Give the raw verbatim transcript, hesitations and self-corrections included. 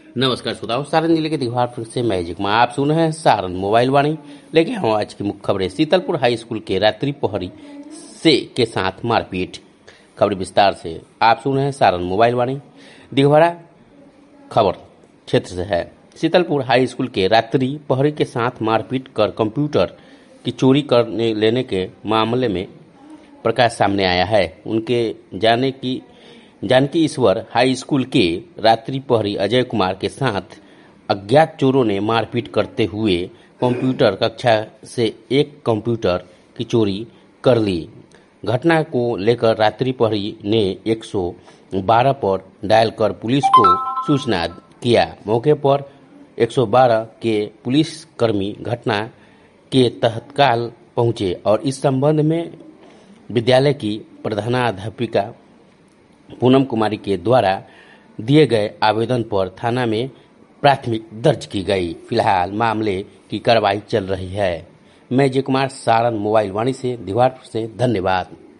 नमस्कार श्रोताओं, सारण जिले के दीघापुर से मैं अजय कुमार आप सुन रहे हैं सारण मोबाइल वाणी। लेके हम आज की मुख्य खबरें। शीतलपुर हाई स्कूल के रात्रि प्रहरी से के साथ मारपीट। खबर विस्तार से आप सुन रहे हैं सारण मोबाइल वाणी। दीघाड़ा खबर क्षेत्र से है। शीतलपुर हाई स्कूल के रात्रि प्रहरी के साथ मारपीट कर कंप्यूटर की चोरी करने लेने के मामले में प्रकाश सामने आया है। उनके जाने की जानकी ईश्वर हाई स्कूल के रात्रि प्रहरी अजय कुमार के साथ अज्ञात चोरों ने मारपीट करते हुए कंप्यूटर कक्षा से एक कंप्यूटर की चोरी कर ली। घटना को लेकर रात्रि प्रहरी ने एक सौ बारह पर डायल कर पुलिस को सूचना किया। मौके पर एक सौ बारह के पुलिसकर्मी घटना के तत्काल पहुंचे और इस संबंध में विद्यालय की प्रधानाध्यापिका पूनम कुमारी के द्वारा दिए गए आवेदन पर थाना में प्राथमिक दर्ज की गई। फिलहाल मामले की कार्रवाई चल रही है। मैं अजय कुमार, सारण मोबाइल वाणी से दीघापुर से। धन्यवाद।